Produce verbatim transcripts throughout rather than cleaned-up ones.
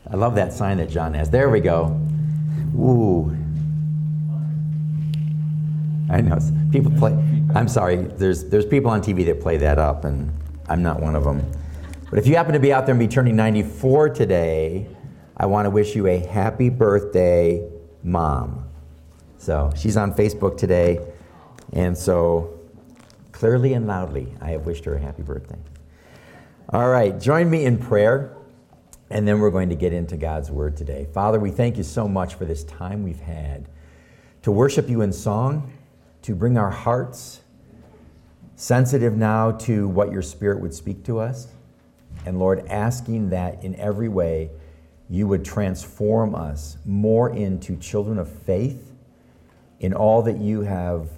I love that sign that John has. There we go. Ooh. I know. People play. I'm sorry. There's there's people on T V that play that up, and I'm not one of them. But if you happen to be out there and be turning ninety-four today, I want to wish you a happy birthday, Mom. So she's on Facebook today, and so clearly and loudly, I have wished her a happy birthday. All right, join me in prayer, and then we're going to get into God's Word today. Father, we thank you so much for this time we've had to worship you in song, to bring our hearts sensitive now to what your Spirit would speak to us. And Lord, asking that in every way you would transform us more into children of faith in all that you have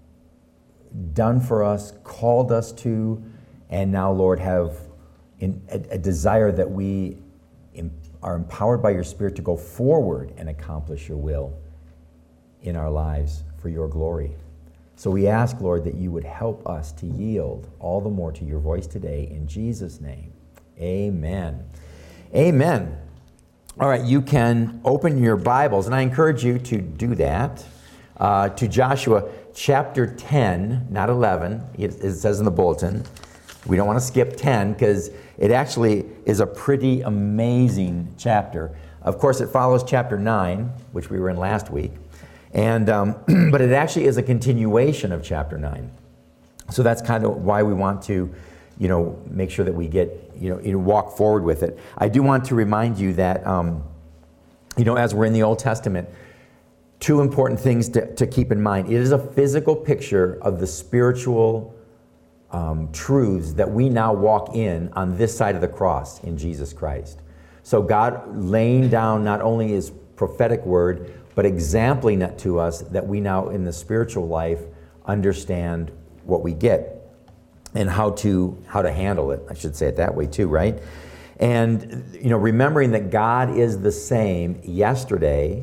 done for us, called us to, and now, Lord, have in a, a desire that we em- are empowered by your Spirit to go forward and accomplish your will in our lives for your glory. So we ask, Lord, that you would help us to yield all the more to your voice today. In Jesus' name, amen. Amen. All right, you can open your Bibles, and I encourage you to do that, uh, to Joshua chapter ten, not eleven. It, it says in the bulletin. We don't want to skip ten because it actually is a pretty amazing chapter. Of course, it follows chapter nine, which we were in last week. And um, but it actually is a continuation of chapter nine. So that's kind of why we want to, you know, make sure that we get, you know, you know walk forward with it. I do want to remind you that, um, you know, as we're in the Old Testament, two important things to, to keep in mind. It is a physical picture of the spiritual um, truths that we now walk in on this side of the cross in Jesus Christ. So God laying down not only his prophetic word, but exempling it to us that we now in the spiritual life understand what we get and how to how to handle it. I should say it that way too, right? And you know, remembering that God is the same yesterday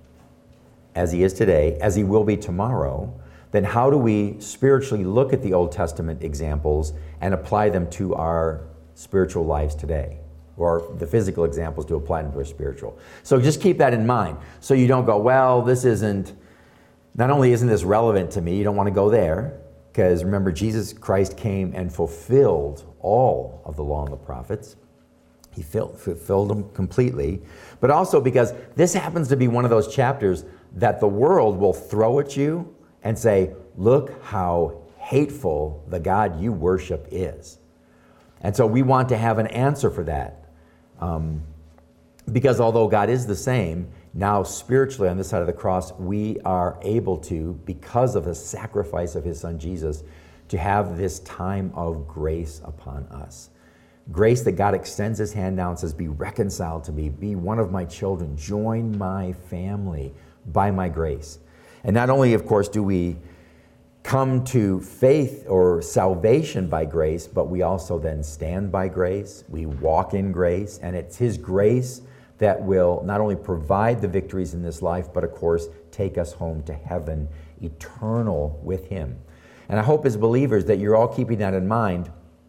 as he is today, as he will be tomorrow, then how do we spiritually look at the Old Testament examples and apply them to our spiritual lives today? Or the physical examples to apply them to our spiritual. So just keep that in mind. So you don't go, well, this isn't, not only isn't this relevant to me, you don't want to go there, because remember, Jesus Christ came and fulfilled all of the law and the prophets. He filled, fulfilled them completely. But also because this happens to be one of those chapters that the world will throw at you and say, look how hateful the God you worship is. And so we want to have an answer for that. Um, because although God is the same, now spiritually on this side of the cross, we are able to, because of the sacrifice of his son Jesus, to have this time of grace upon us. Grace that God extends his hand down and says, be reconciled to me, be one of my children, join my family by my grace. And not only, of course, do we come to faith or salvation by grace, but we also then stand by grace, we walk in grace, and it's his grace that will not only provide the victories in this life, but of course take us home to heaven, eternal with him. And I hope as believers that you're all keeping that in mind.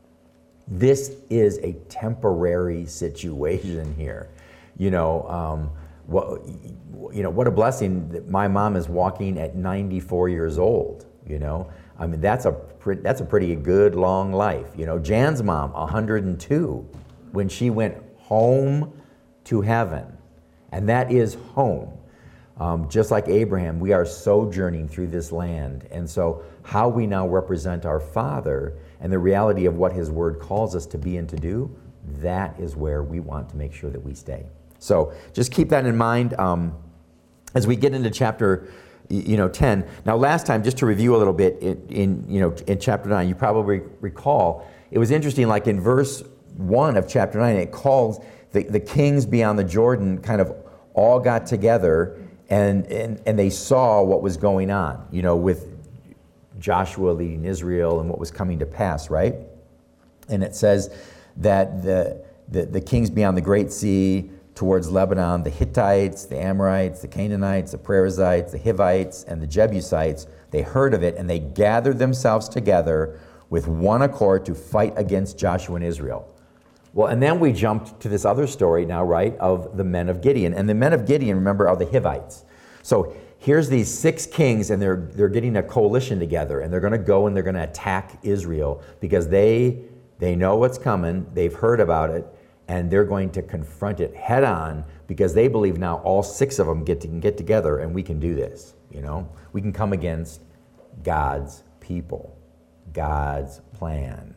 This is a temporary situation here. You know, um, what, you know, what a blessing that my mom is walking at ninety-four years old. You know, I mean, that's a pre- that's a pretty good long life. You know, Jan's mom, one hundred two, when she went home to heaven, and that is home. Um, just like Abraham, we are sojourning through this land, and so how we now represent our Father and the reality of what his word calls us to be and to do, that is where we want to make sure that we stay. So just keep that in mind um, as we get into chapter you know, ten. Now, last time, just to review a little bit, in, in you know, in chapter nine, you probably recall, it was interesting, like in verse one of chapter nine, it calls the, the kings beyond the Jordan kind of all got together and, and, and they saw what was going on, you know, with Joshua leading Israel and what was coming to pass, right? And it says that the, the, the kings beyond the Great Sea, towards Lebanon, the Hittites, the Amorites, the Canaanites, the Perizzites, the Hivites, and the Jebusites, they heard of it, and they gathered themselves together with one accord to fight against Joshua and Israel. Well, and then we jumped to this other story now, right, of the men of Gideon. And the men of Gideon, remember, are the Hivites. So here's these six kings, and they're they're getting a coalition together, and they're going to go and they're going to attack Israel because they they know what's coming, they've heard about it, and they're going to confront it head on because they believe now all six of them get to can get together and we can do this. You know, we can come against God's people, God's plan.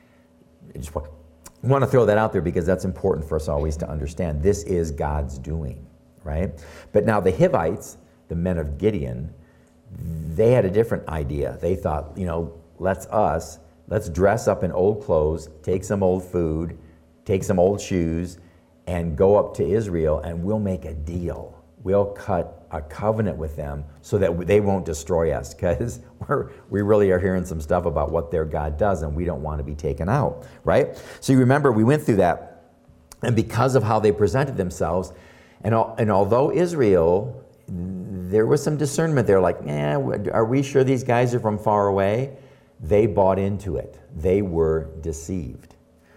I just want to throw that out there because that's important for us always to understand. This is God's doing, right? But now the Hivites, the men of Gideon, they had a different idea. They thought, you know, let's us, let's dress up in old clothes, take some old food, take some old shoes, and go up to Israel, and we'll make a deal. We'll cut a covenant with them so that they won't destroy us, because we're we really are hearing some stuff about what their God does, and we don't want to be taken out, right? So you remember we went through that, and because of how they presented themselves, and, and although Israel, there was some discernment there, like, eh, are we sure these guys are from far away? They bought into it. They were deceived.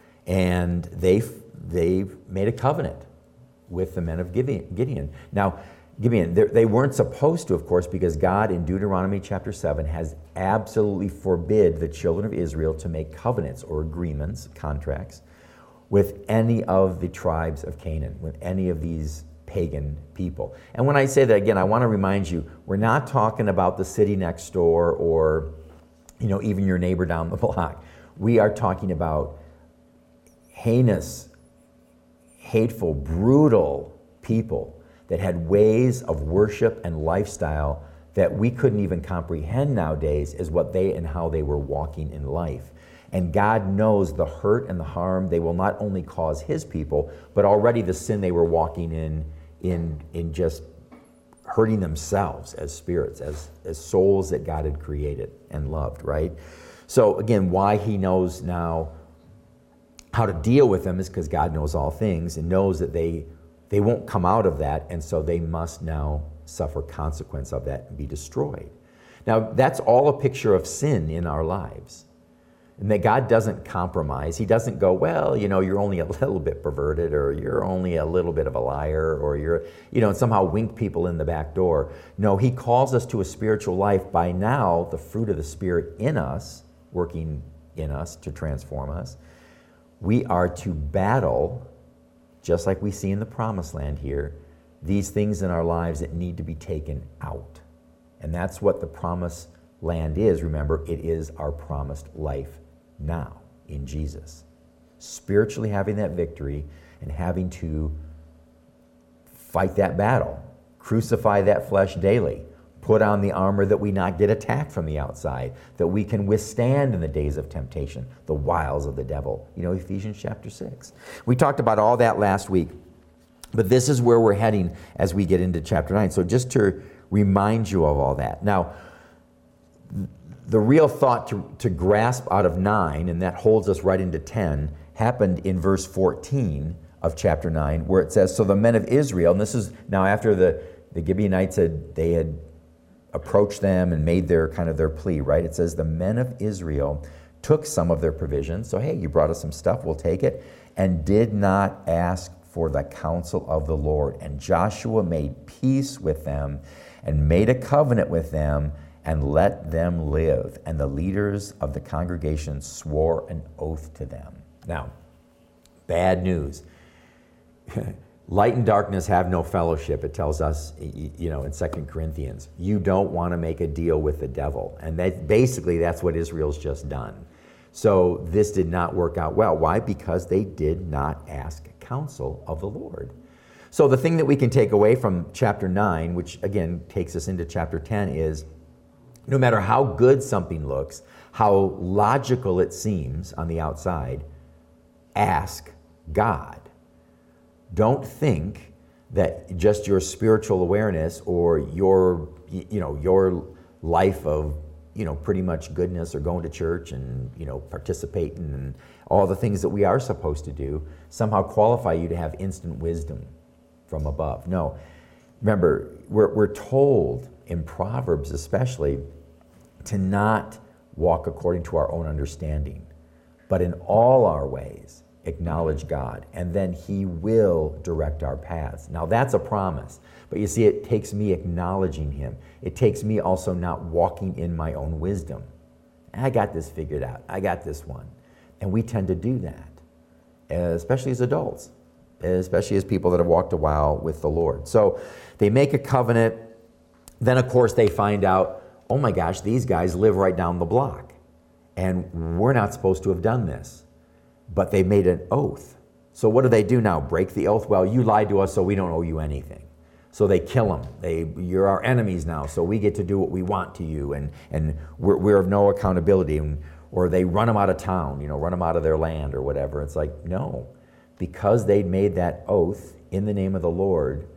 And they they made a covenant with the men of Gideon. Now, Gideon, they weren't supposed to, of course, because God in Deuteronomy chapter seven has absolutely forbid the children of Israel to make covenants or agreements, contracts, with any of the tribes of Canaan, with any of these pagan people. And when I say that, again, I want to remind you, we're not talking about the city next door or, you know, even your neighbor down the block. We are talking about heinous, hateful, brutal people that had ways of worship and lifestyle that we couldn't even comprehend nowadays as what they and how they were walking in life. And God knows the hurt and the harm they will not only cause his people, but already the sin they were walking in, in, in just hurting themselves as spirits, as, as souls that God had created and loved, right? So again, why he knows now how to deal with them is because God knows all things and knows that they they won't come out of that, and so they must now suffer consequence of that and be destroyed. Now, that's all a picture of sin in our lives. And that God doesn't compromise. He doesn't go, well, you know, you're only a little bit perverted, or you're only a little bit of a liar, or you're, you know, and somehow wink people in the back door. No, he calls us to a spiritual life by now, the fruit of the Spirit in us, working in us to transform us. We are to battle, just like we see in the Promised Land here, these things in our lives that need to be taken out. And that's what the Promised Land is. Remember, it is our promised life now in Jesus. Spiritually having that victory and having to fight that battle, crucify that flesh daily, put on the armor that we not get attacked from the outside, that we can withstand in the days of temptation, the wiles of the devil. You know, Ephesians chapter six. We talked about all that last week, but this is where we're heading as we get into chapter nine. So just to remind you of all that. Now, the real thought to, to grasp out of nine, and that holds us right into ten, happened in verse fourteen of chapter nine, where it says, so the men of Israel, and this is now after the, the Gibeonites had, they had approached them and made their kind of their plea, right? It says the men of Israel took some of their provisions. So, hey, you brought us some stuff, we'll take it. And did not ask for the counsel of the Lord. And Joshua made peace with them and made a covenant with them and let them live. And the leaders of the congregation swore an oath to them. Now, bad news. Light and darkness have no fellowship, it tells us, you know, in Second Corinthians. You don't want to make a deal with the devil. And that, basically, that's what Israel's just done. So this did not work out well. Why? Because they did not ask counsel of the Lord. So the thing that we can take away from chapter nine, which again takes us into chapter ten, is no matter how good something looks, how logical it seems on the outside, ask God. Don't think that just your spiritual awareness or your, you know, your life of, you know, pretty much goodness or going to church and, you know, participating and all the things that we are supposed to do somehow qualify you to have instant wisdom from above. No. Remember, we're, we're told in Proverbs especially to not walk according to our own understanding, but in all our ways acknowledge God, and then he will direct our paths. Now that's a promise, but you see, it takes me acknowledging him. It takes me also not walking in my own wisdom. I got this figured out. I got this one. And we tend to do that, especially as adults, especially as people that have walked a while with the Lord. So they make a covenant. Then, of course, they find out, oh my gosh, these guys live right down the block. And we're not supposed to have done this. But they made an oath. So what do they do now? Break the oath? Well, you lied to us, so we don't owe you anything. So they kill them. They, you're our enemies now, so we get to do what we want to you, and, and we're, we're of no accountability. And, or they run them out of town, you know, run them out of their land or whatever. It's like, no. Because they'd made that oath in the name of the Lord,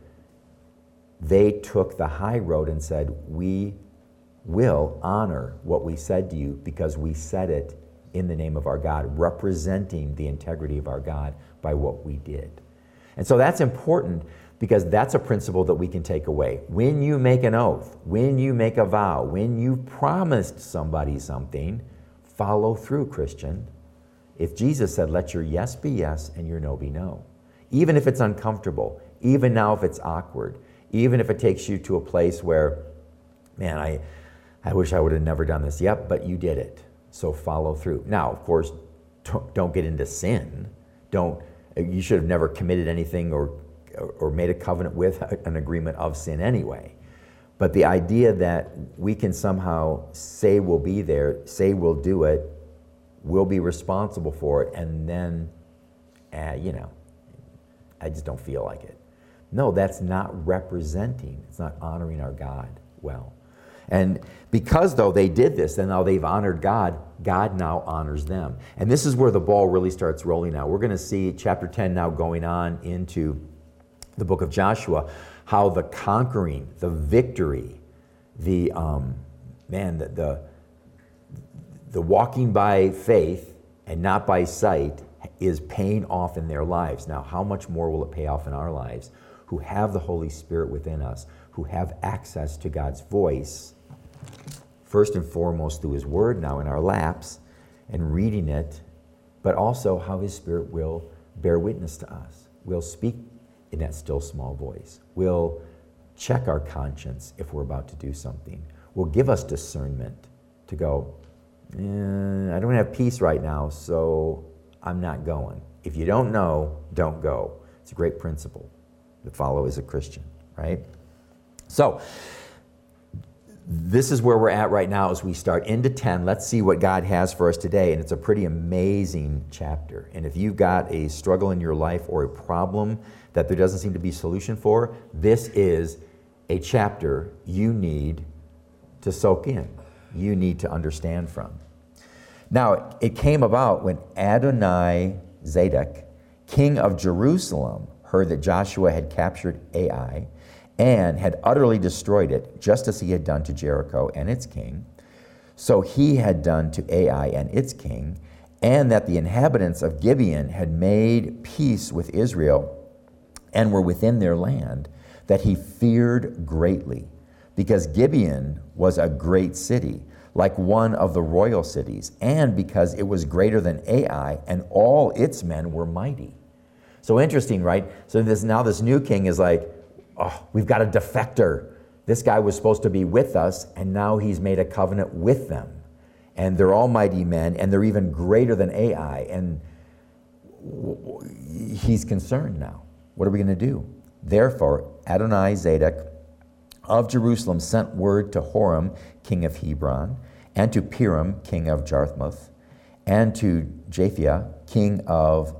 they took the high road and said, we will honor what we said to you because we said it in the name of our God, representing the integrity of our God by what we did. And so that's important because that's a principle that we can take away. When you make an oath, when you make a vow, when you promised somebody something, follow through, Christian. If Jesus said, let your yes be yes and your no be no, even if it's uncomfortable, even now if it's awkward, even if it takes you to a place where, man, I, I wish I would have never done this. Yep, but you did it. So follow through. Now, of course, don't, don't get into sin. Don't. You should have never committed anything or, or made a covenant with an agreement of sin anyway. But the idea that we can somehow say we'll be there, say we'll do it, we'll be responsible for it, and then, uh, you know, I just don't feel like it. No, that's not representing, it's not honoring our God well. And because, though, they did this, and now they've honored God, God now honors them. And this is where the ball really starts rolling now. We're going to see chapter ten now going on into the book of Joshua, how the conquering, the victory, the, um, man, the, the, the walking by faith and not by sight is paying off in their lives. Now, how much more will it pay off in our lives who have the Holy Spirit within us, who have access to God's voice, first and foremost through his word now in our laps and reading it, but also how his Spirit will bear witness to us, will speak in that still small voice, will check our conscience if we're about to do something, will give us discernment to go, eh, I don't have peace right now, so I'm not going. If you don't know, don't go. It's a great principle to follow as a Christian, right? So, this is where we're at right now as we start into ten. Let's see what God has for us today. And it's a pretty amazing chapter. And if you've got a struggle in your life or a problem that there doesn't seem to be a solution for, this is a chapter you need to soak in. You need to understand from. Now, it came about when Adoni-Zedek, king of Jerusalem, heard that Joshua had captured Ai and had utterly destroyed it, just as he had done to Jericho and its king. So he had done to Ai and its king, and that the inhabitants of Gibeon had made peace with Israel and were within their land, that he feared greatly, because Gibeon was a great city, like one of the royal cities, and because it was greater than Ai, and all its men were mighty. So interesting, right? So this now this new king is like, oh, we've got a defector. This guy was supposed to be with us, and now he's made a covenant with them. And they're all mighty men, and they're even greater than Ai. And he's concerned now. What are we going to do? Therefore, Adoni-Zedek of Jerusalem sent word to Horam, king of Hebron, and to Piram, king of Jarmuth, and to Japhia, king of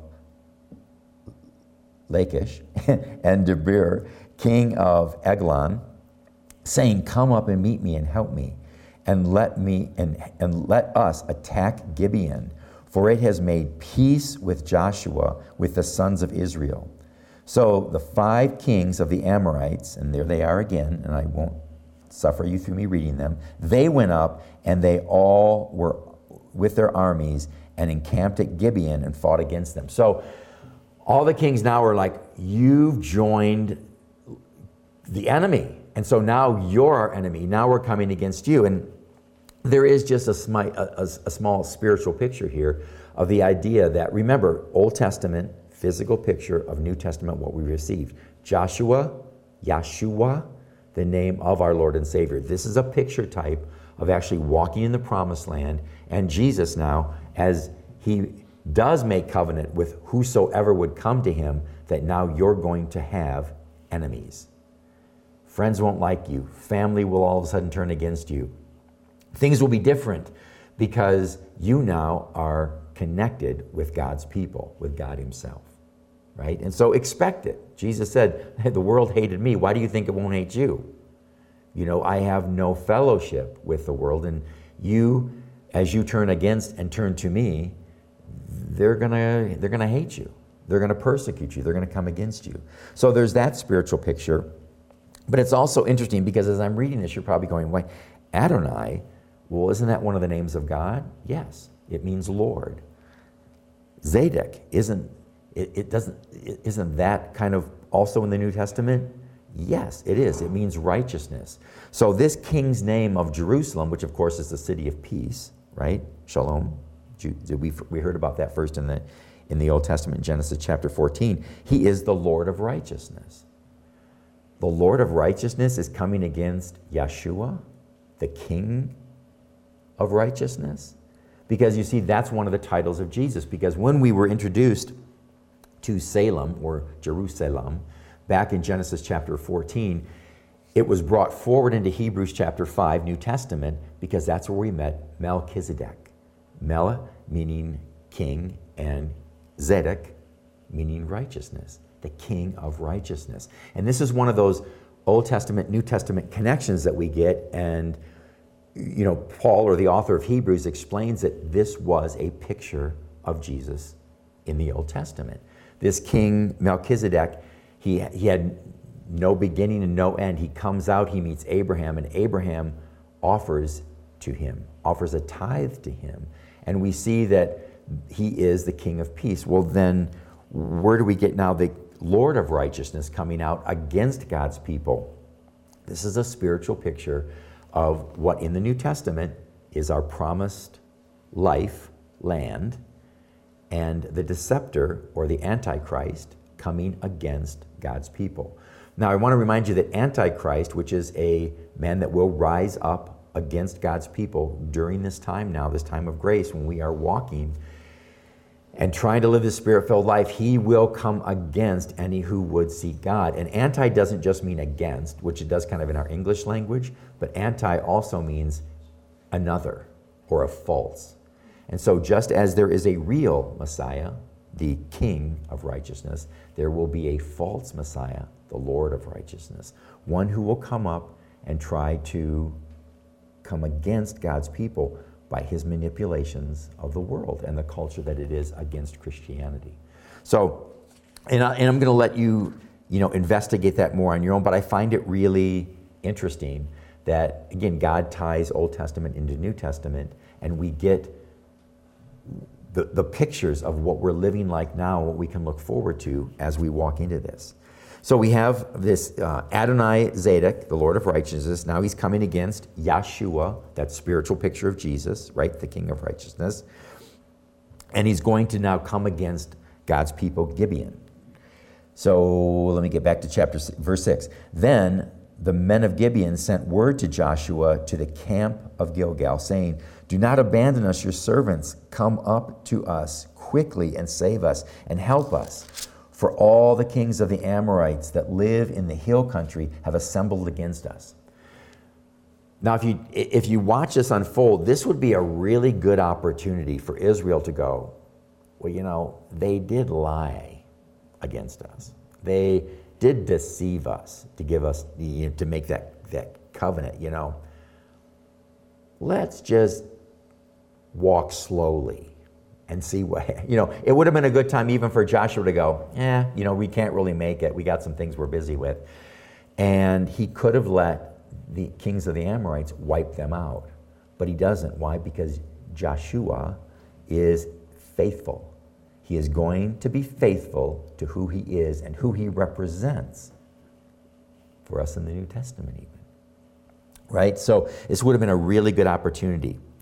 Lachish, and Debir, king of Eglon, saying, come up and meet me and help me, and let me and, and let us attack Gibeon, for it has made peace with Joshua, with the sons of Israel. So the five kings of the Amorites, and there they are again, and I won't suffer you through me reading them, they went up, and they all were with their armies, and encamped at Gibeon and fought against them. So all the kings now are like, you've joined the enemy. And so now you're our enemy. Now we're coming against you. And there is just a, smi- a, a, a small spiritual picture here of the idea that, remember, Old Testament, physical picture of New Testament, what we received. Joshua, Yeshua, the name of our Lord and Savior. This is a picture type of actually walking in the promised land, and Jesus now, as he does make covenant with whosoever would come to him, that now you're going to have enemies. Friends won't like you. Family will all of a sudden turn against you. Things will be different because you now are connected with God's people, with God himself, right? And so expect it. Jesus said, hey, the world hated me. Why do you think it won't hate you? You know, I have no fellowship with the world, and you, as you turn against and turn to me, they're gonna, they're gonna hate you. They're gonna persecute you. They're gonna come against you. So there's that spiritual picture. But it's also interesting because as I'm reading this, you're probably going, why, Adonai, well, isn't that one of the names of God? Yes, it means Lord. Zadok, isn't, it, it doesn't, it, isn't that kind of also in the New Testament? Yes, it is. It means righteousness. So this king's name of Jerusalem, which of course is the city of peace, right? Shalom. We, we heard about that first in the, in the Old Testament, Genesis chapter fourteen. He is the Lord of righteousness. The Lord of righteousness is coming against Yeshua, the King of righteousness. Because you see, that's one of the titles of Jesus. Because when we were introduced to Salem, or Jerusalem, back in Genesis chapter fourteen, it was brought forward into Hebrews chapter five, New Testament, because that's where we met Melchizedek. Mel meaning king, and Zedek meaning righteousness. The King of righteousness. And this is one of those Old Testament, New Testament connections that we get, and you know, Paul, or the author of Hebrews, explains that this was a picture of Jesus in the Old Testament. This King Melchizedek, he, he had no beginning and no end. He comes out, he meets Abraham, and Abraham offers to him, offers a tithe to him. And we see that he is the King of peace. Well, then, where do we get now the Lord of righteousness coming out against God's people? This is a spiritual picture of what in the New Testament is our promised life, land, and the deceptor, or the Antichrist, coming against God's people. Now, I want to remind you that Antichrist, which is a man that will rise up against God's people during this time now, this time of grace, when we are walking and trying to live this spirit-filled life, he will come against any who would seek God. And anti doesn't just mean against, which it does kind of in our English language, but anti also means another, or a false. And so just as there is a real Messiah, the King of righteousness, there will be a false Messiah, the Lord of righteousness, one who will come up and try to come against God's people by his manipulations of the world and the culture that it is against Christianity. So, and, I, and I'm going to let you, you know, investigate that more on your own, but I find it really interesting that, again, God ties Old Testament into New Testament, and we get the, the pictures of what we're living like now, what we can look forward to as we walk into this. So we have this uh, Adonai Zadok, the Lord of righteousness. Now he's coming against Yeshua, that spiritual picture of Jesus, right? The King of righteousness. And he's going to now come against God's people, Gibeon. So let me get back to chapter verse six. Then the men of Gibeon sent word to Joshua to the camp of Gilgal, saying, "Do not abandon us, your servants. Come up to us quickly and save us and help us. For all the kings of the Amorites that live in the hill country have assembled against us." Now, if you, if you watch this unfold, this would be a really good opportunity for Israel to go, well, you know, they did lie against us. They did deceive us to give us, you know, to make that, that covenant, you know. Let's just walk slowly and see what, you know, it would have been a good time even for Joshua to go, eh, you know, we can't really make it. We got some things we're busy with. And he could have let the kings of the Amorites wipe them out. But he doesn't. Why? Because Joshua is faithful. He is going to be faithful to who he is and who he represents for us in the New Testament even. Right? So this would have been a really good opportunity.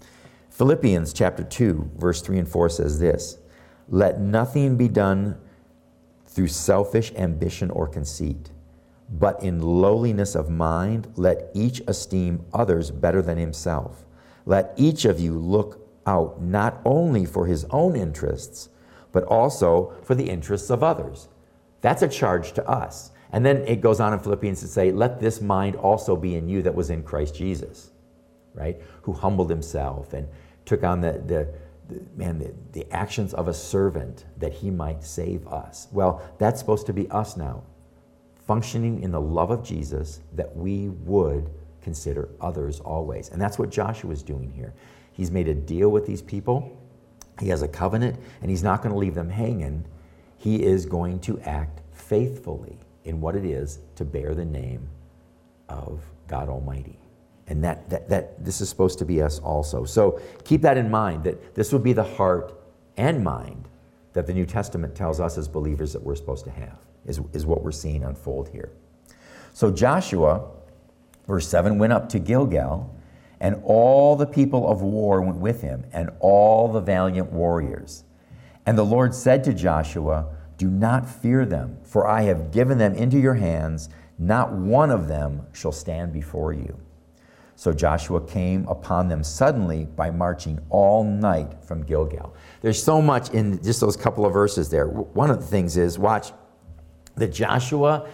Philippians chapter two, verse three and four says this, "Let nothing be done through selfish ambition or conceit, but in lowliness of mind, let each esteem others better than himself. Let each of you look out not only for his own interests, but also for the interests of others." That's a charge to us. And then it goes on in Philippians to say, "Let this mind also be in you that was in Christ Jesus," right? Who humbled himself and took on the, the, the man, the, the actions of a servant that he might save us. Well, that's supposed to be us now, functioning in the love of Jesus, that we would consider others always. And that's what Joshua is doing here. He's made a deal with these people. He has a covenant, and he's not going to leave them hanging. He is going to act faithfully in what it is to bear the name of God Almighty. And that, that, that this is supposed to be us also. So keep that in mind, that this would be the heart and mind that the New Testament tells us as believers that we're supposed to have, is, is what we're seeing unfold here. So Joshua, verse seven, went up to Gilgal, and all the people of war went with him, and all the valiant warriors. And the Lord said to Joshua, "Do not fear them, for I have given them into your hands. Not one of them shall stand before you." So Joshua came upon them suddenly by marching all night from Gilgal. There's so much in just those couple of verses there. One of the things is, watch, that Joshua,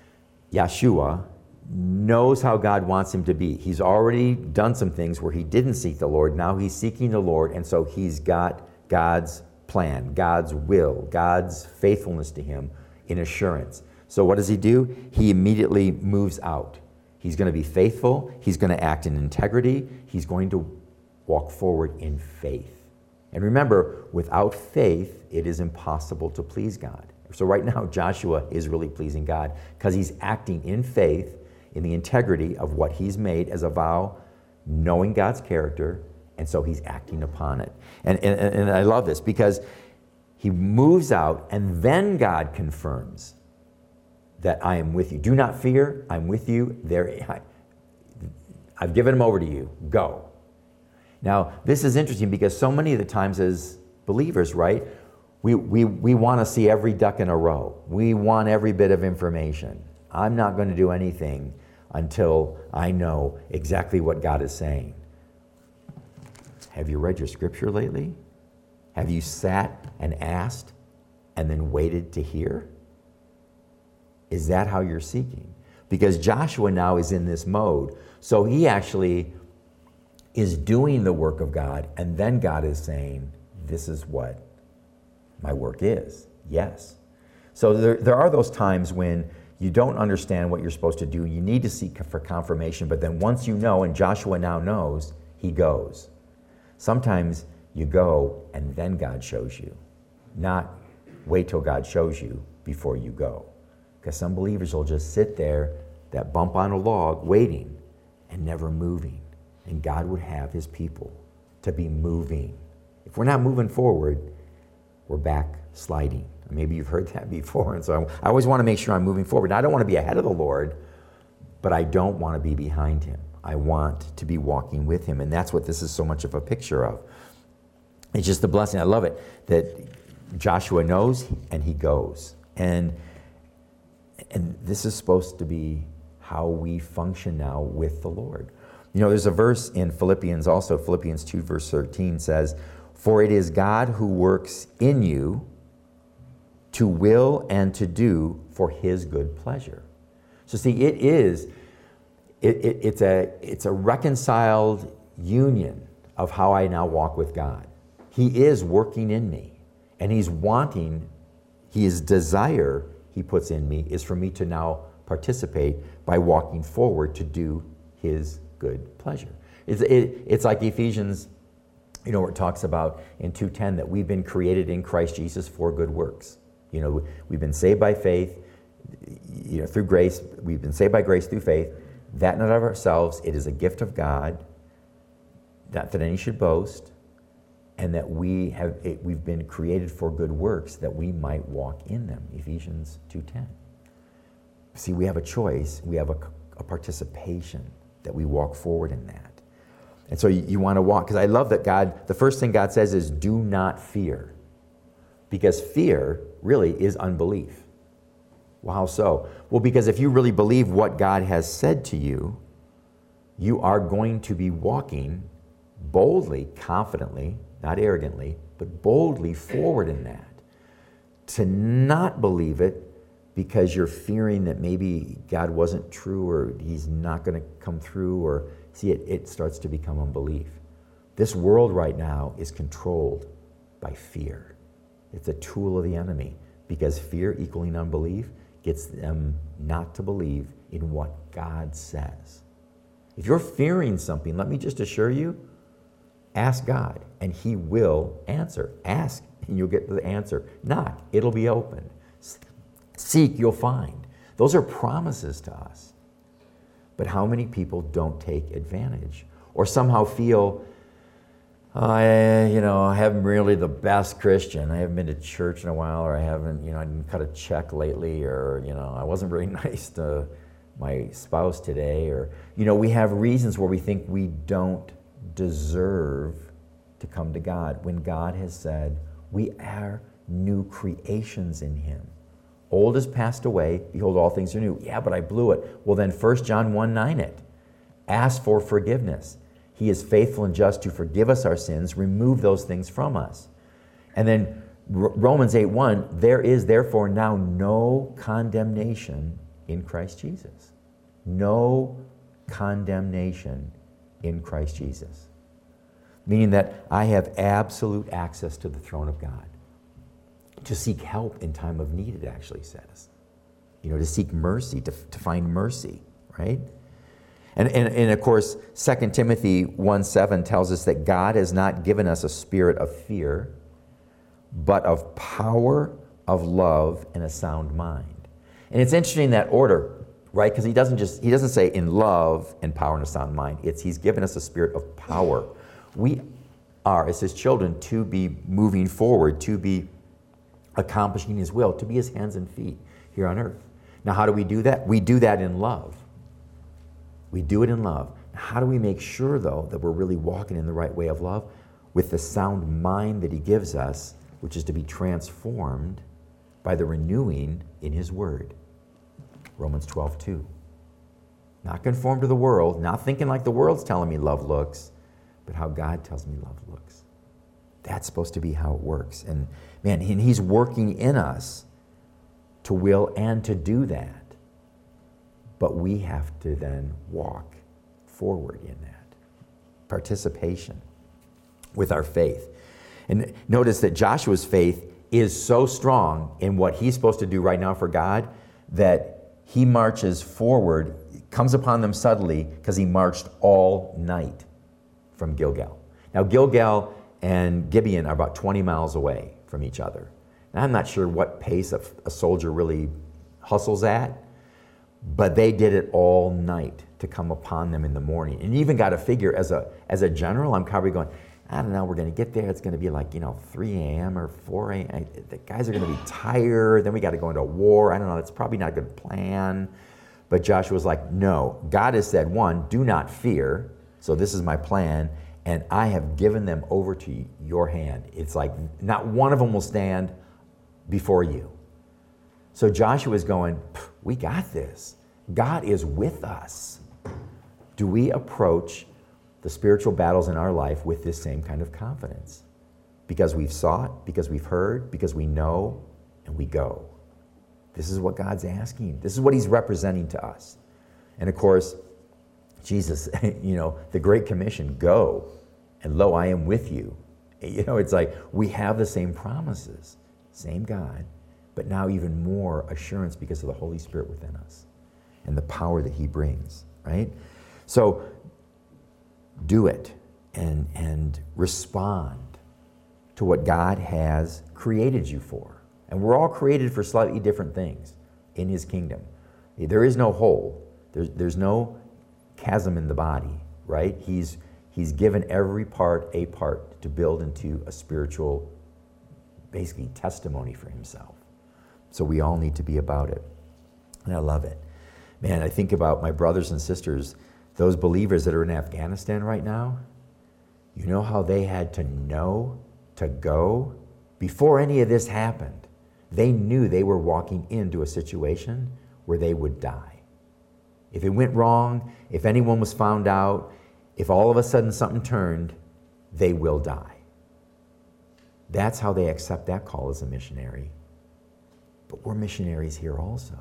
Yeshua, knows how God wants him to be. He's already done some things where he didn't seek the Lord. Now he's seeking the Lord, and so he's got God's plan, God's will, God's faithfulness to him in assurance. So what does he do? He immediately moves out. He's going to be faithful. He's going to act in integrity. He's going to walk forward in faith. And remember, without faith, it is impossible to please God. So right now, Joshua is really pleasing God because he's acting in faith, in the integrity of what he's made as a vow, knowing God's character, and so he's acting upon it. And, and, and I love this because he moves out, and then God confirms that I am with you. Do not fear, I'm with you. There, I, I've given him over to you. Go. Now, this is interesting because so many of the times as believers, right, we, we, we want to see every duck in a row. We want every bit of information. I'm not going to do anything until I know exactly what God is saying. Have you read your scripture lately? Have you sat and asked and then waited to hear? Is that how you're seeking? Because Joshua now is in this mode. So he actually is doing the work of God, and then God is saying, this is what my work is. Yes. So there, there are those times when you don't understand what you're supposed to do. You need to seek for confirmation, but then once you know, and Joshua now knows, he goes. Sometimes you go and then God shows you, not wait till God shows you before you go. Because some believers will just sit there, that bump on a log, waiting and never moving. And God would have his people to be moving. If we're not moving forward, we're back sliding. Maybe you've heard that before. And so I, I always want to make sure I'm moving forward. Now, I don't want to be ahead of the Lord, but I don't want to be behind him. I want to be walking with him. And that's what this is so much of a picture of. It's just a blessing. I love it that Joshua knows and he goes. And And this is supposed to be how we function now with the Lord. You know, there's a verse in Philippians also, Philippians two verse thirteen says, "For it is God who works in you to will and to do for his good pleasure." So see, it is, it, it, it's, a, it's a reconciled union of how I now walk with God. He is working in me, and he's wanting, his desire he puts in me is for me to now participate by walking forward to do his good pleasure. It's, it, it's like Ephesians, you know, where it talks about in two ten that we've been created in Christ Jesus for good works. You know, we've been saved by faith, you know, through grace. We've been saved by grace through faith. That not of ourselves, it is a gift of God, not that any should boast, and that we have it, we've been created for good works that we might walk in them. Ephesians two ten. See, we have a choice. We have a, a participation that we walk forward in that. And so you, you want to walk, because I love that God, the first thing God says is do not fear. Because fear really is unbelief. Well, how so? Well, because if you really believe what God has said to you, you are going to be walking boldly, confidently, not arrogantly, but boldly forward in that. To not believe it because you're fearing that maybe God wasn't true or he's not going to come through, or see, it, it starts to become unbelief. This world right now is controlled by fear. It's a tool of the enemy, because fear equaling unbelief gets them not to believe in what God says. If you're fearing something, let me just assure you, ask God and he will answer. Ask and you'll get the answer. Knock, it'll be opened. Seek, you'll find. Those are promises to us. But how many people don't take advantage or somehow feel, I, you know, I haven't really the best Christian. I haven't been to church in a while, or I haven't, you know, I didn't cut a check lately, or, you know, I wasn't very nice to my spouse today, or, you know, we have reasons where we think we don't deserve to come to God, when God has said we are new creations in him. Old has passed away, behold, all things are new. Yeah, but I blew it. Well, then First John one nine it. Ask for forgiveness. He is faithful and just to forgive us our sins, remove those things from us. And then Romans eight one, there is therefore now no condemnation in Christ Jesus. No condemnation in Christ Jesus. Meaning that I have absolute access to the throne of God. To seek help in time of need, it actually says. You know, to seek mercy, to, to find mercy, right? And, and, and of course, Second Timothy one seven tells us that God has not given us a spirit of fear, but of power, of love, and a sound mind. And it's interesting that order, right? Because he doesn't just, he doesn't say in love and power and a sound mind. It's he's given us a spirit of power. We are, as his children, to be moving forward, to be accomplishing his will, to be his hands and feet here on earth. Now, how do we do that? We do that in love. We do it in love. How do we make sure, though, that we're really walking in the right way of love? With the sound mind that he gives us, which is to be transformed by the renewing in his word. Romans twelve two. Not conformed to the world, not thinking like the world's telling me love looks, but how God tells me love looks. That's supposed to be how it works. And man, and he's working in us to will and to do that. But we have to then walk forward in that. Participation with our faith. And notice that Joshua's faith is so strong in what he's supposed to do right now for God that he marches forward, comes upon them suddenly because he marched all night from Gilgal. Now Gilgal and Gibeon are about twenty miles away from each other. Now, I'm not sure what pace a, a soldier really hustles at, but they did it all night to come upon them in the morning. And you even got to figure, as a as a general, I'm probably going, I don't know, we're going to get there. It's going to be like, you know, three a.m. or four a.m. The guys are going to be tired. Then we got to go into war. I don't know. That's probably not a good plan. But Joshua's like, no. God has said, one, do not fear. So this is my plan. And I have given them over to your hand. It's like not one of them will stand before you. So Joshua is going, we got this. God is with us. Do we approach the spiritual battles in our life with this same kind of confidence? Because we've sought, because we've heard, because we know, and we go. This is what God's asking. This is what he's representing to us. And of course, Jesus, you know, the Great Commission, go, and lo, I am with you. You know, it's like we have the same promises, same God, but now even more assurance because of the Holy Spirit within us and the power that he brings, right? So do it and, and respond to what God has created you for. And we're all created for slightly different things in his kingdom. There is no hole. There's, there's no chasm in the body, right? He's, he's given every part a part to build into a spiritual, basically, testimony for himself. So we all need to be about it. And I love it. Man, I think about my brothers and sisters, those believers that are in Afghanistan right now. You know how they had to know to go? Before any of this happened, they knew they were walking into a situation where they would die. If it went wrong, if anyone was found out, if all of a sudden something turned, they will die. That's how they accept that call as a missionary. But we're missionaries here also.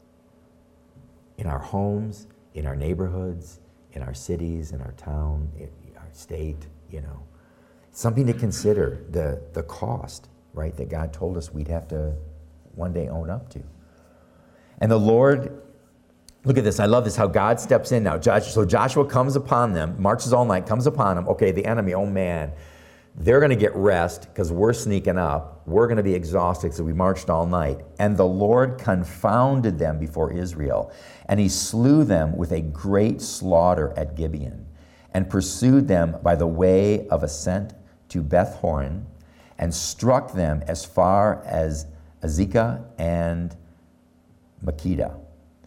In our homes, in our neighborhoods, in our cities, in our town, in our state, you know. Something to consider, the, the cost, right, that God told us we'd have to one day own up to. And the Lord, look at this, I love this, how God steps in now. So Joshua comes upon them, marches all night, comes upon them. Okay, the enemy, oh man, they're going to get rest because we're sneaking up. We're going to be exhausted because we marched all night. And the Lord confounded them before Israel, and he slew them with a great slaughter at Gibeon, and pursued them by the way of ascent to Beth Horon, and struck them as far as Azekah and Makkedah.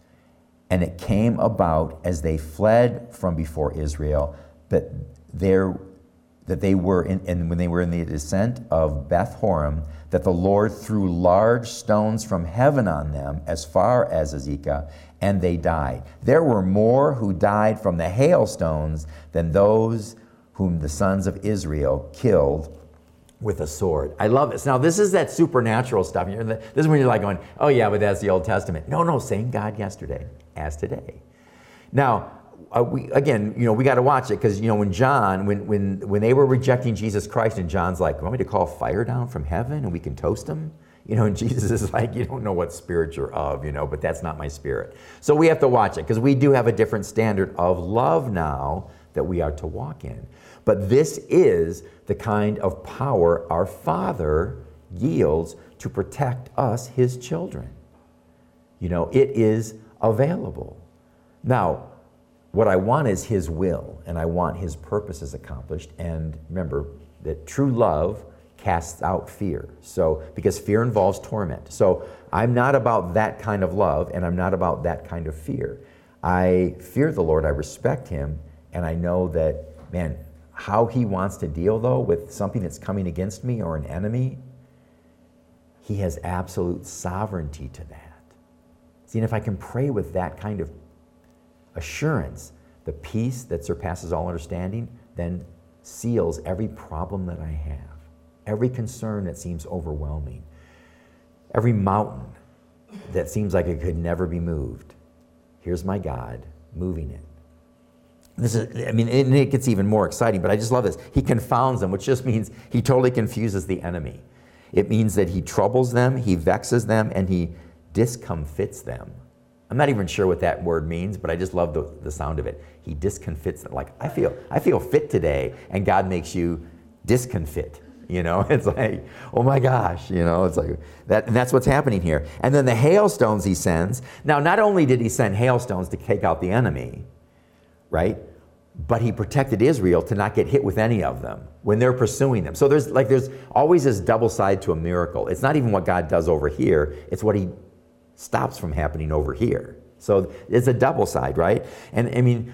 And it came about as they fled from before Israel, that there that they were in, and when they were in the descent of Beth Horon, that the Lord threw large stones from heaven on them as far as Azekah, and they died. There were more who died from the hailstones than those whom the sons of Israel killed with a sword. I love this. Now, this is that supernatural stuff. You're in the, this is when you're like going, oh yeah, but that's the Old Testament. No, no, same God yesterday as today. Now, Uh, we, again, you know, we got to watch it because, you know, when John, when when when they were rejecting Jesus Christ, and John's like, want me to call fire down from heaven and we can toast them? You know, and Jesus is like, you don't know what spirit you're of, you know, but that's not my spirit. So we have to watch it because we do have a different standard of love now that we are to walk in. But this is the kind of power our Father yields to protect us, his children. You know, it is available. Now, what I want is his will, and I want his purposes accomplished. And remember that true love casts out fear. So, because fear involves torment. So I'm not about that kind of love, and I'm not about that kind of fear. I fear the Lord, I respect him, and I know that, man, how he wants to deal, though, with something that's coming against me or an enemy, he has absolute sovereignty to that. See, and if I can pray with that kind of assurance, the peace that surpasses all understanding, then seals every problem that I have, every concern that seems overwhelming, every mountain that seems like it could never be moved. Here's my God moving it. This is, I mean, it, it gets even more exciting, but I just love this. He confounds them, which just means he totally confuses the enemy. It means that he troubles them, he vexes them, and he discomfits them. I'm not even sure what that word means, but I just love the, the sound of it. He discomfits them. Like, I feel I feel fit today, and God makes you discomfit. You know, it's like, oh my gosh, you know, it's like that, and that's what's happening here. And then the hailstones he sends. Now, not only did he send hailstones to take out the enemy, right? But he protected Israel to not get hit with any of them when they're pursuing them. So there's like there's always this double side to a miracle. It's not even what God does over here, it's what he stops from happening over here. So it's a double side, right? And I mean,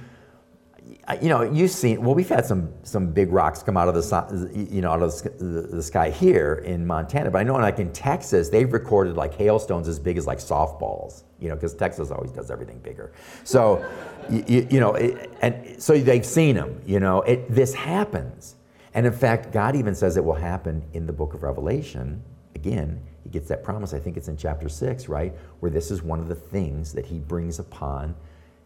you know, you've seen, well, we've had some some big rocks come out of the, you know, out of the, the sky here in Montana, but I know like in Texas, they've recorded like hailstones as big as like softballs, you know, because Texas always does everything bigger. So, you, you know, it, and so they've seen them, you know, it, this happens. And in fact, God even says it will happen in the book of Revelation. Again, he gets that promise, I think it's in chapter six, right? Where this is one of the things that he brings upon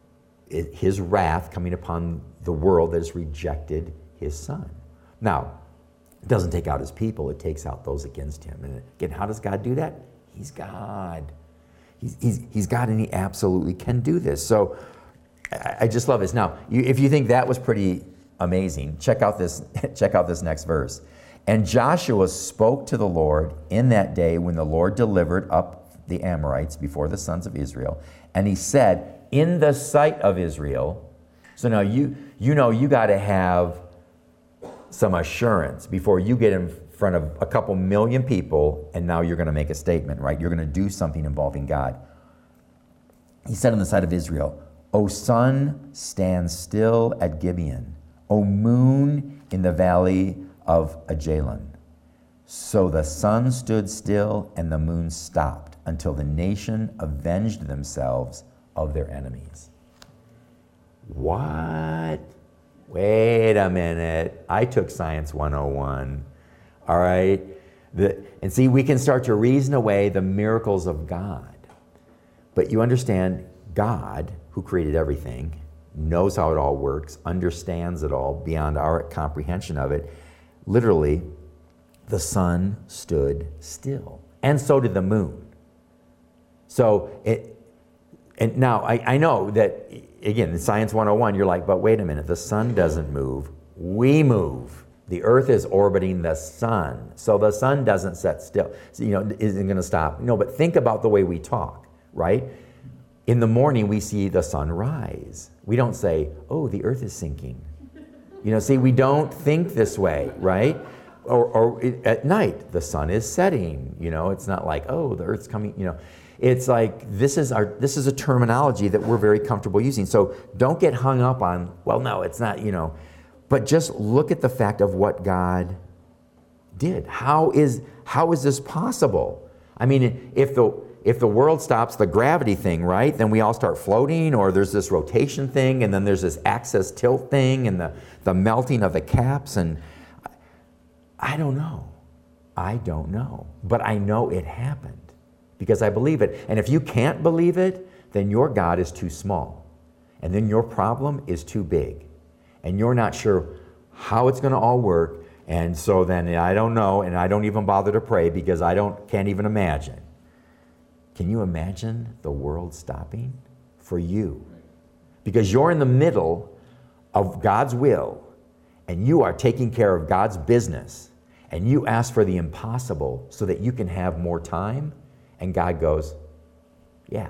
his wrath coming upon the world that has rejected his son. Now, it doesn't take out his people, it takes out those against him. And again, how does God do that? He's God. He's, he's, he's God, and he absolutely can do this. So I, I just love this. Now, you, if you think that was pretty amazing, check out this, check out this next verse. And Joshua spoke to the Lord in that day when the Lord delivered up the Amorites before the sons of Israel. And he said, in the sight of Israel, so now you you know you got to have some assurance before you get in front of a couple million people and now you're going to make a statement, right? You're going to do something involving God. He said in the sight of Israel, O sun, stand still at Gibeon. O moon, in the valley of Ajalon. So the sun stood still and the moon stopped until the nation avenged themselves of their enemies. What? Wait a minute. I took Science one oh one. All right? The, and see, we can start to reason away the miracles of God. But you understand, God, who created everything, knows how it all works, understands it all beyond our comprehension of it. Literally, the sun stood still. And so did the moon. So, it, and now I, I know that, again, in Science one oh one, you're like, but wait a minute, the sun doesn't move. We move. The earth is orbiting the sun. So the sun doesn't set still, so, you know, isn't going to stop. No, but think about the way we talk, right? In the morning, we see the sun rise. We don't say, oh, the earth is sinking. You know, see, we don't think this way, right? Or, or at night, the sun is setting. You know, it's not like, oh, the earth's coming, you know. It's like, this is our this is a terminology that we're very comfortable using. So don't get hung up on, well, no, it's not, you know. But just look at the fact of what God did. How is how is this possible? I mean, if the if the world stops the gravity thing, right, then we all start floating, or there's this rotation thing, and then there's this axis tilt thing, and the, the melting of the caps, and I don't know. I don't know. But I know it happened because I believe it. And if you can't believe it, then your God is too small. And then your problem is too big. And you're not sure how it's going to all work. And so then I don't know, and I don't even bother to pray because I don't can't even imagine. Can you imagine the world stopping for you? Because you're in the middle of God's will, and you are taking care of God's business, and you ask for the impossible so that you can have more time, and God goes, yeah,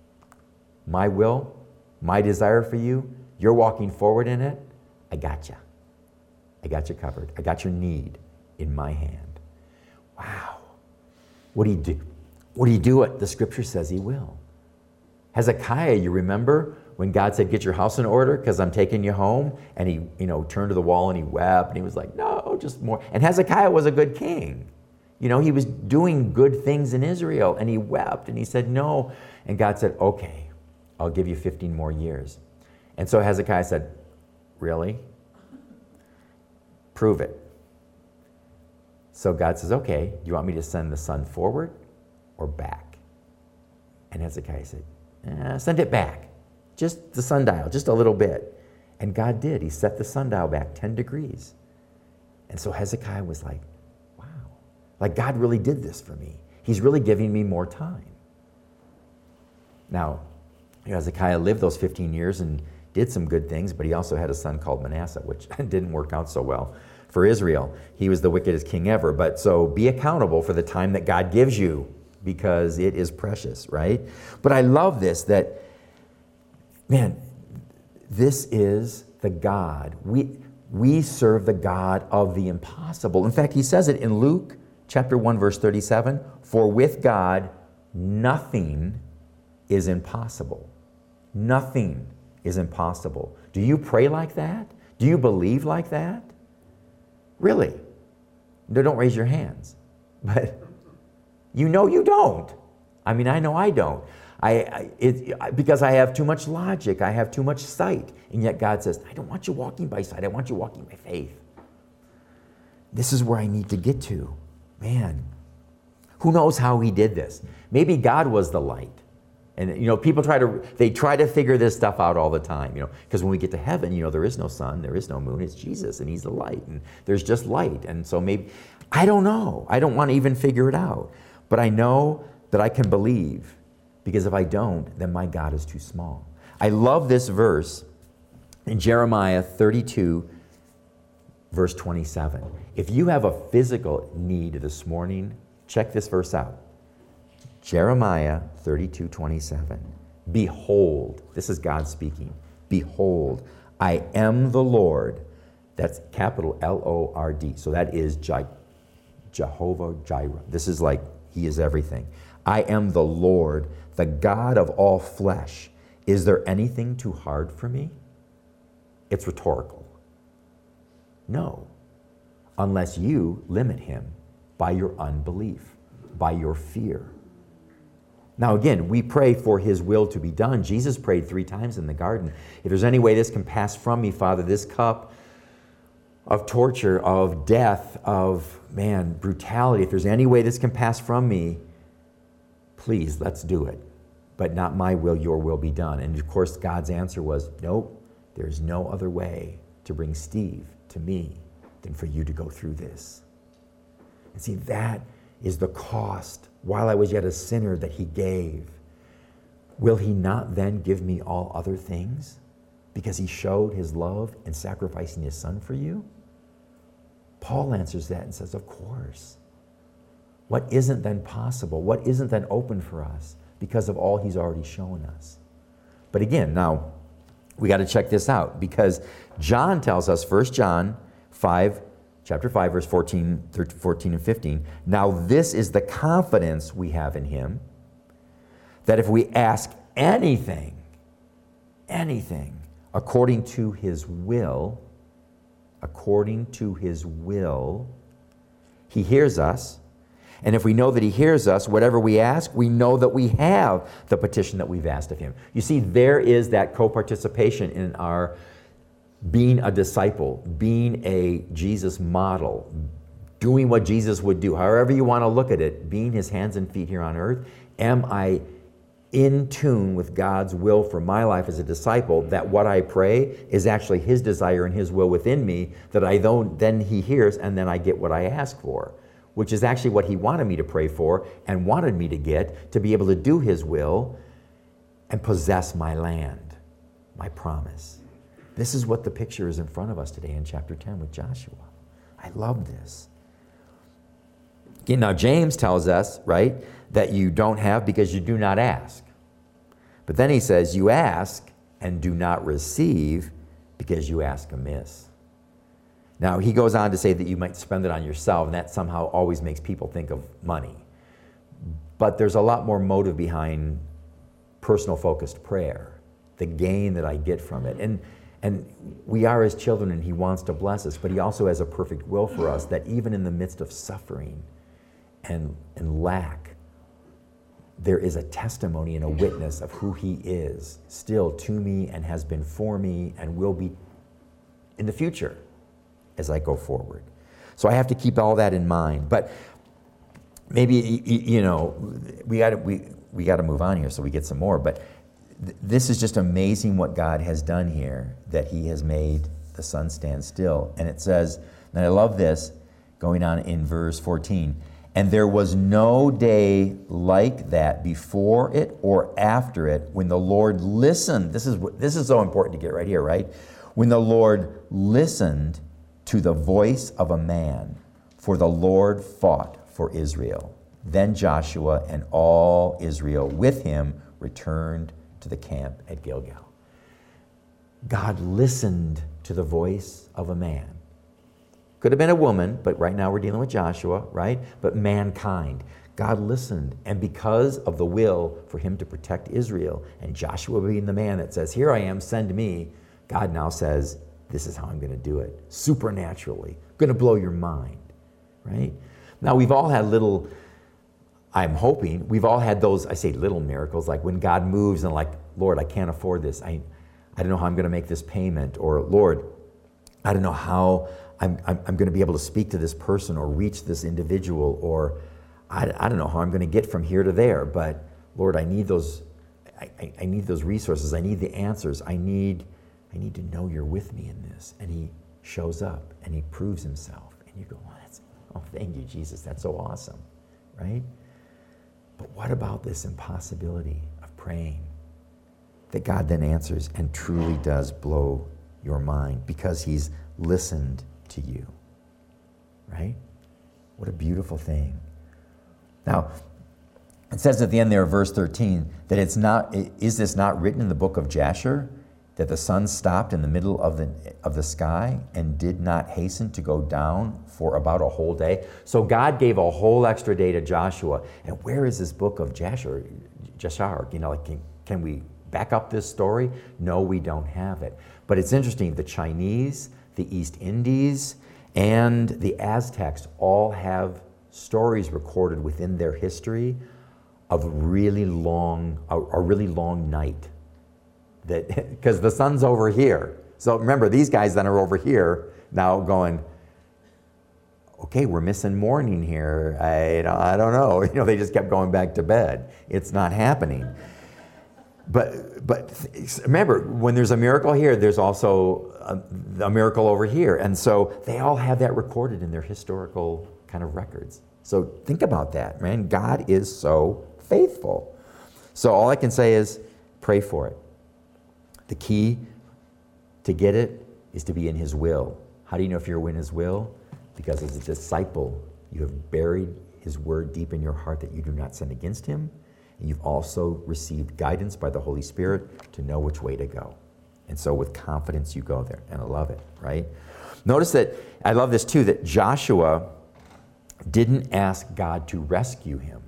my will, my desire for you, you're walking forward in it, I got you. I got you covered. I got your need in my hand. Wow. What do you do? What do you do? What the scripture says he will. Hezekiah, you remember when God said, get your house in order because I'm taking you home? And he, you know, turned to the wall and he wept and he was like, no, just more. And Hezekiah was a good king. You know, he was doing good things in Israel and he wept and he said, no. And God said, okay, I'll give you fifteen more years. And so Hezekiah said, really? Prove it. So God says, okay, do you want me to send the sun forward or back? And Hezekiah said, eh, send it back. Just the sundial, just a little bit. And God did. He set the sundial back ten degrees. And so Hezekiah was like, wow, like God really did this for me. He's really giving me more time. Now, you know, Hezekiah lived those fifteen years and did some good things, but he also had a son called Manasseh, which didn't work out so well for Israel. He was the wickedest king ever. But so be accountable for the time that God gives you because it is precious, right? But I love this, that, man, this is the God. We, we serve the God of the impossible. In fact, he says it in Luke chapter one, verse thirty-seven, for with God, nothing is impossible. Nothing is impossible. Do you pray like that? Do you believe like that? Really? No, don't raise your hands. But you know you don't. I mean, I know I don't. I, I it, because I have too much logic. I have too much sight. And yet God says, I don't want you walking by sight. I want you walking by faith. This is where I need to get to. Man, who knows how he did this? Maybe God was the light. And, you know, people try to, they try to figure this stuff out all the time, you know, because when we get to heaven, you know, there is no sun, there is no moon, it's Jesus, and he's the light, and there's just light. And so maybe, I don't know. I don't want to even figure it out. But I know that I can believe, because if I don't, then my God is too small. I love this verse in Jeremiah thirty-two, verse twenty-seven. If you have a physical need this morning, check this verse out. Jeremiah thirty-two, twenty-seven. Behold, this is God speaking. Behold, I am the Lord. That's capital L O R D. So that is Je- Jehovah Jireh. This is like, he is everything. I am the Lord, the God of all flesh. Is there anything too hard for me? It's rhetorical. No, unless you limit him by your unbelief, by your fear. Now again, we pray for his will to be done. Jesus prayed three times in the garden. If there's any way this can pass from me, Father, this cup of torture, of death, of, man, brutality, if there's any way this can pass from me, please, let's do it. But not my will, your will be done. And of course, God's answer was, nope, there's no other way to bring Steve to me than for you to go through this. And see, that is the cost, while I was yet a sinner, that he gave. Will he not then give me all other things? Because he showed his love in sacrificing his son for you? Paul answers that and says, of course. What isn't then possible? What isn't then open for us? Because of all he's already shown us. But again, now, we got to check this out, because John tells us, First John five, chapter five, verse fourteen, thirteen, fourteen and fifteen, now this is the confidence we have in him, that if we ask anything, anything, according to his will, according to his will, he hears us. And if we know that he hears us, whatever we ask, we know that we have the petition that we've asked of him. You see, there is that co-participation in our being a disciple, being a Jesus model, doing what Jesus would do, however you want to look at it, being his hands and feet here on earth. Am I in tune with God's will for my life as a disciple, that what I pray is actually his desire and his will within me, that I don't, then he hears and then I get what I ask for, which is actually what he wanted me to pray for and wanted me to get, to be able to do his will and possess my land, my promise. This is what the picture is in front of us today in chapter ten with Joshua. I love this. Again, now James tells us, right, that you don't have because you do not ask. But then he says, you ask and do not receive because you ask amiss. Now, he goes on to say that you might spend it on yourself, and that somehow always makes people think of money. But there's a lot more motive behind personal focused prayer, the gain that I get from it. And, and we are his children, and he wants to bless us, but he also has a perfect will for us, that even in the midst of suffering and, and lack, there is a testimony and a witness of who he is still to me and has been for me and will be in the future as I go forward. So I have to keep all that in mind. But maybe, you know, we got to we, we got to move on here so we get some more. But th- this is just amazing what God has done here, that he has made the sun stand still. And it says, and I love this, going on in verse fourteen, and there was no day like that before it or after it when the Lord listened. This is this is so important to get right here, right? When the Lord listened to the voice of a man, for the Lord fought for Israel. Then Joshua and all Israel with him returned to the camp at Gilgal. God listened to the voice of a man. Could have been a woman, but right now we're dealing with Joshua, right? But mankind. God listened, and because of the will for him to protect Israel, and Joshua being the man that says, here I am, send me, God now says, this is how I'm going to do it, supernaturally. Going to blow your mind, right? Now, we've all had little, I'm hoping, we've all had those, I say little miracles, like when God moves and like, Lord, I can't afford this. I, I don't know how I'm going to make this payment. Or, Lord, I don't know how I'm, I'm, I'm going to be able to speak to this person or reach this individual, or I, I don't know how I'm going to get from here to there. But, Lord, I need those, I, I, I need those resources. I need the answers. I need... I need to know you're with me in this. And he shows up and he proves himself. And you go, oh, that's, oh, thank you, Jesus. That's so awesome, right? But what about this impossibility of praying that God then answers and truly does blow your mind because he's listened to you, right? What a beautiful thing. Now, it says at the end there of verse thirteen that it's not, is this not written in the book of Jasher? That the sun stopped in the middle of the of the sky and did not hasten to go down for about a whole day. So God gave a whole extra day to Joshua. And where is this book of Jasher? Jasher, you know, like, can, can we back up this story? No, we don't have it. But it's interesting. The Chinese the East Indies, and the Aztecs all have stories recorded within their history of really long, a, a really long night. That because the sun's over here. So remember, these guys then are over here now going, okay, we're missing morning here. I, I don't know. You know, they just kept going back to bed. It's not happening. But but remember, when there's a miracle here, there's also a, a miracle over here. And so they all have that recorded in their historical kind of records. So think about that, man. God is so faithful. So all I can say is pray for it. The key to get it is to be in his will. How do you know if you're in his will? Because as a disciple, you have buried his word deep in your heart that you do not sin against him. And you've also received guidance by the Holy Spirit to know which way to go. And so with confidence you go there. And I love it, right? Notice that, I love this too, that Joshua didn't ask God to rescue him.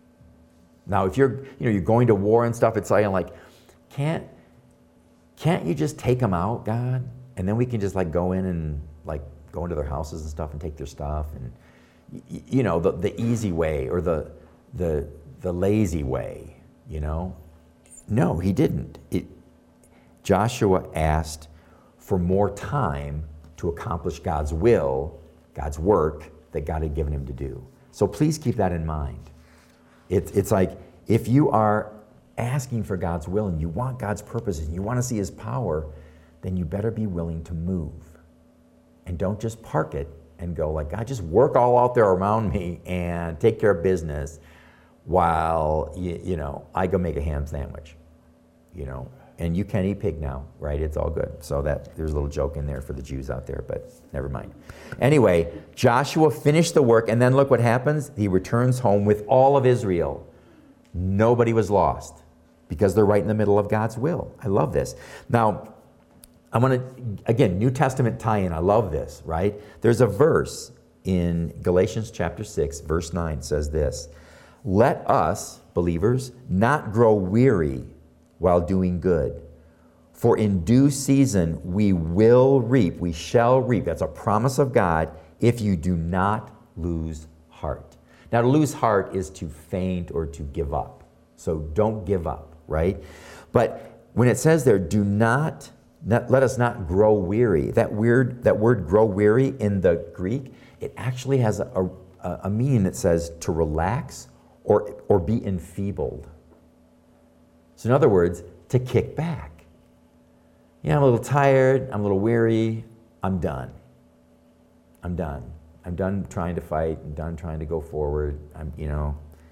Now if you're, you know, you're going to war and stuff, it's like, like can't, can't you just take them out, God? And then we can just like go in and like go into their houses and stuff and take their stuff. And, you know, the, the easy way or the, the, the lazy way, you know? No, he didn't. It, Joshua asked for more time to accomplish God's will, God's work that God had given him to do. So please keep that in mind. It, it's like if you are asking for God's will and you want God's purposes and you want to see his power, then you better be willing to move. And don't just park it and go like, God, just work all out there around me and take care of business while, you, you know, I go make a ham sandwich, you know. And you can't eat pig now, right? It's all good. So that there's a little joke in there for the Jews out there, but never mind. Anyway, Joshua finished the work, and then look what happens. He returns home with all of Israel. Nobody was lost because they're right in the middle of God's will. I love this. Now, I'm going to, again, New Testament tie-in. I love this, right? There's a verse in Galatians chapter six, verse nine says this, "Let us, believers, not grow weary while doing good. For in due season we will reap, we shall reap." That's a promise of God if you do not lose heart. Now, to lose heart is to faint or to give up. So don't give up, right? But when it says there, do not, not let us not grow weary. That weird, that word grow weary in the Greek, it actually has a, a, a meaning that says to relax or, or be enfeebled. So in other words, to kick back. Yeah, I'm a little tired, I'm a little weary, I'm done. I'm done. I'm done trying to fight, I'm done trying to go forward. I'm, you know,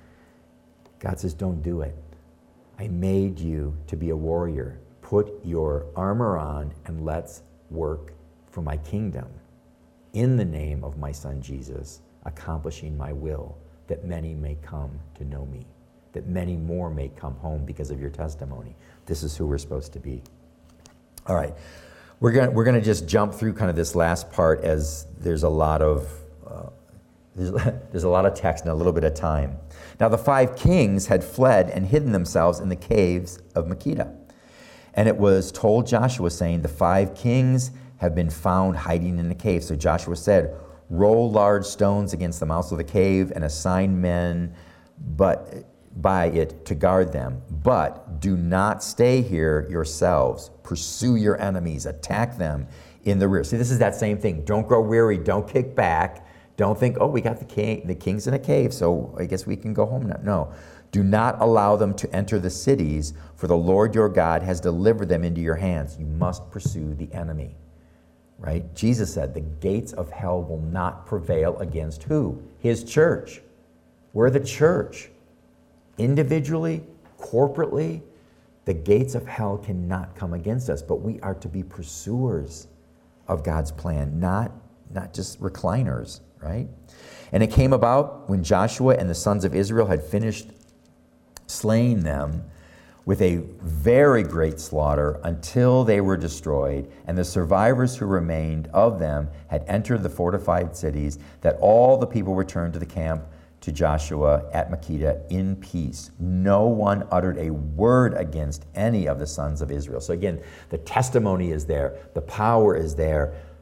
God says, don't do it. I made you to be a warrior. Put your armor on and let's work for my kingdom in the name of my son Jesus, accomplishing my will, that many may come to know me, that many more may come home because of your testimony. This is who we're supposed to be. All right, we're gonna we're gonna just jump through kind of this last part as there's a lot of uh, there's, there's a lot of text and a little bit of time. Now the five kings had fled and hidden themselves in the caves of Makkedah, and it was told Joshua, saying, "The five kings have been found hiding in the cave." So Joshua said, "Roll large stones against the mouths of the cave and assign men, but." by it to guard them. But do not stay here yourselves. Pursue your enemies. Attack them in the rear. See, this is that same thing. Don't grow weary. Don't kick back. Don't think, oh, we got the king, the king's in a cave, so I guess we can go home now. No. Do not allow them to enter the cities, for the Lord your God has delivered them into your hands. You must pursue the enemy. Right? Jesus said the gates of hell will not prevail against who? His church. We're the church. Individually, corporately, the gates of hell cannot come against us, but we are to be pursuers of God's plan, not, not just recliners, right? And it came about when Joshua and the sons of Israel had finished slaying them with a very great slaughter until they were destroyed, and the survivors who remained of them had entered the fortified cities, that all the people returned to the camp to Joshua at Makkedah in peace. No one uttered a word against any of the sons of Israel. So again, the testimony is there, the power is there,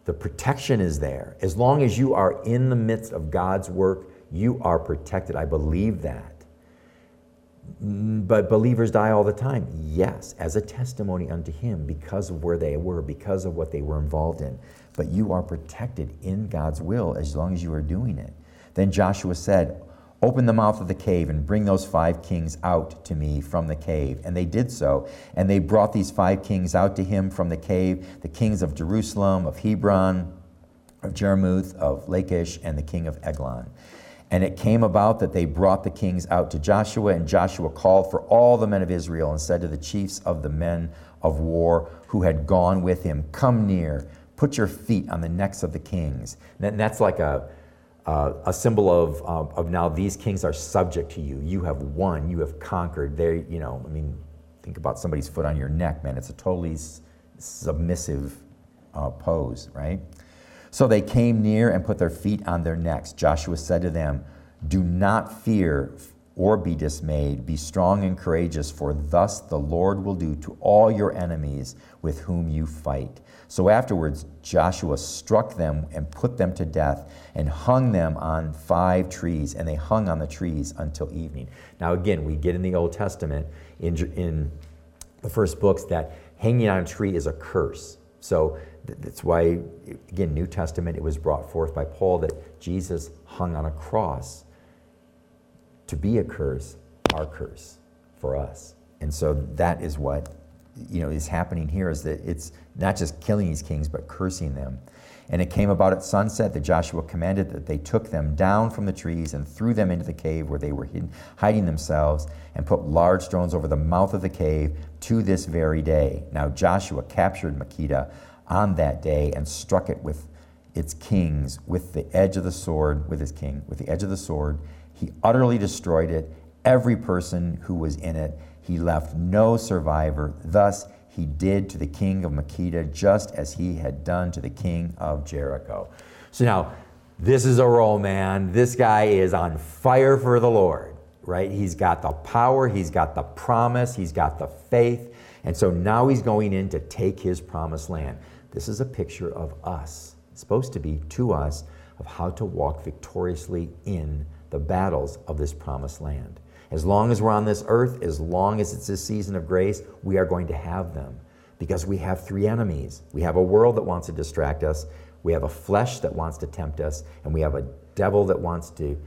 The protection is there. As long as you are in the midst of God's work, you are protected. I believe that. But believers die all the time. Yes, as a testimony unto him because of where they were, because of what they were involved in. But you are protected in God's will as long as you are doing it. Then Joshua said, open the mouth of the cave and bring those five kings out to me from the cave. And they did so. And they brought these five kings out to him from the cave, the kings of Jerusalem, of Hebron, of Jarmuth, of Lachish, and the king of Eglon. And it came about that they brought the kings out to Joshua, and Joshua called for all the men of Israel and said to the chiefs of the men of war who had gone with him, come near, put your feet on the necks of the kings. And that's like a, uh, a symbol of, uh, of now these kings are subject to you. You have won, you have conquered. They, you know, I mean, think about somebody's foot on your neck, man. It's a totally s- submissive uh, pose, right? So they came near and put their feet on their necks. Joshua said to them, do not fear or be dismayed. Be strong and courageous, for thus the Lord will do to all your enemies with whom you fight. So afterwards Joshua struck them and put them to death and hung them on five trees, and they hung on the trees until evening. Now again, we get in the Old Testament, in, in the first books, that hanging on a tree is a curse. So that's why, again, New Testament, it was brought forth by Paul that Jesus hung on a cross to be a curse, our curse for us. And so that is what, you know, is happening here, is that it's not just killing these kings, but cursing them. And it came about at sunset that Joshua commanded that they took them down from the trees and threw them into the cave where they were hidden, hiding themselves, and put large stones over the mouth of the cave to this very day. Now Joshua captured Makkedah on that day and struck it with its kings with the edge of the sword, with his king, with the edge of the sword. He utterly destroyed it, every person who was in it. He left no survivor. Thus he did to the king of Makkedah just as he had done to the king of Jericho. So now, this is a roll, man. This guy is on fire for the Lord, right? He's got the power, he's got the promise, he's got the faith. And so now he's going in to take his promised land. This is a picture of us. It's supposed to be to us of how to walk victoriously in the battles of this promised land. As long as we're on this earth, as long as it's this season of grace, we are going to have them, because we have three enemies. We have a world that wants to distract us, we have a flesh that wants to tempt us, and we have a devil that wants to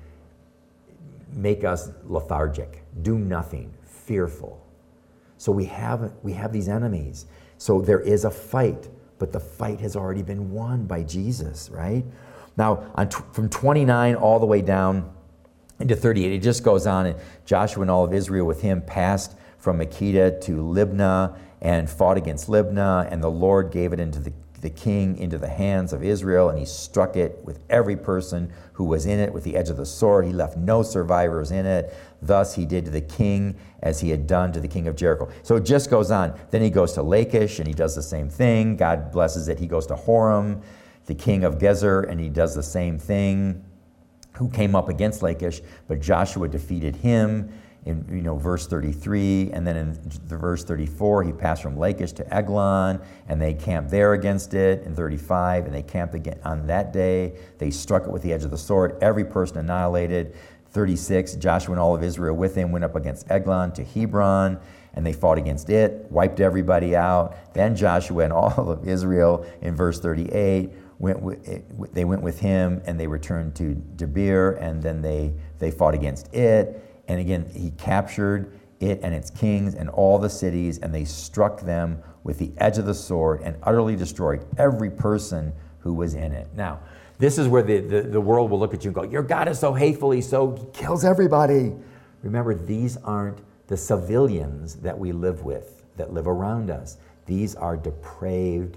make us lethargic, do nothing, fearful. So we have, we have these enemies. So there is a fight, but the fight has already been won by Jesus, right? Now, on t- from twenty-nine all the way down into thirty-eight, it just goes on, and Joshua and all of Israel with him passed from Makkedah to Libnah and fought against Libnah, and the Lord gave it into the, the king into the hands of Israel, and he struck it with every person who was in it with the edge of the sword. He left no survivors in it. Thus he did to the king as he had done to the king of Jericho. So it just goes on. Then he goes to Lachish, and he does the same thing. God blesses it. He goes to Horam, the king of Gezer, and he does the same thing, who came up against Lachish, but Joshua defeated him in, you know, verse thirty-three, and then in the verse thirty-four, he passed from Lachish to Eglon, and they camped there against it. In thirty-five, and they camped again on that day. They struck it with the edge of the sword, every person annihilated. thirty-six, Joshua and all of Israel with him went up against Eglon to Hebron, and they fought against it, wiped everybody out. Then Joshua and all of Israel, in verse thirty-eight, Went with, they went with him, and they returned to Debir, and then they, they fought against it. And again, he captured it and its kings and all the cities, and they struck them with the edge of the sword and utterly destroyed every person who was in it. Now, this is where the, the, the world will look at you and go, your God is so hateful, he so he kills everybody. Remember, these aren't the civilians that we live with, that live around us. These are depraved,